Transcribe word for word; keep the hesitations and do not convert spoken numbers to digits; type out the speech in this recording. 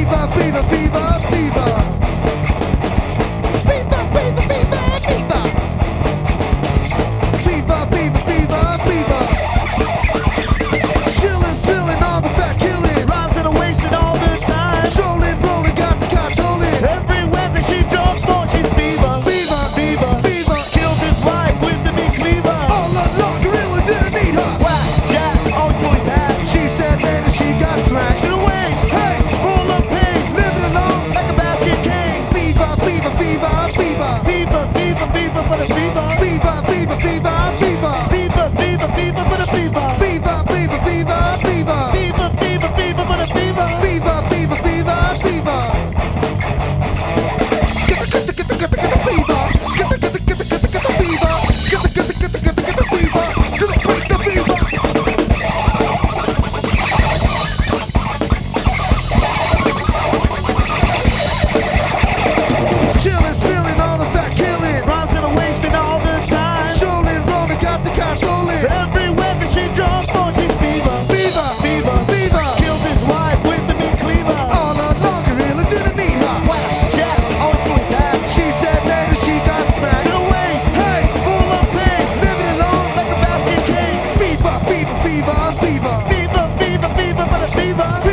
Fever, fever, fever, fever. Fever, fever, fever, fever. Fever, fever, fever, fever. Chillin', spillin' all the fat killing. Rhymes that are wasted all the time. Strolling, rolling, got the car tolling. Every Wednesday she jumps on, she's fever. Fever, Fever, fever. killed his wife with the meat cleaver. All along, gorilla didn't need her. Whack, jack, always fully packed. She said later she got smashed. To the waist, Hey, full of pace, living alone. like a basket case. Fever, fever, fever, fever. Fever, fever, fever for the fever. Fever, fever, fever, fever. Fever, fever, fever for the fever. Fever, fever, fever, fever. Fever, fever, fever for the fever. Fever, fever, fever, fever. Get the, get the, get the, get the, get the fever. Get the, get the, get the, get the, get the fever. Get the, get the, get the, get the, get the fever. Get the, break the fever. Chillin', spillin', all the fat killing. Rhymes that are wasted all the time. Strolling, rolling, got the car tolling. Every Wednesday she jumps on, she's fever. Fever, Fever, fever. killed his wife with the meat cleaver. All along, gorilla didn't need her. Whack, jack, always fully packed. She said later she got To smashed. the waist, Hey, full of pace, living alone. like a basket case. Fever, fever, fever, fever. Fever, fever, fever for the fever.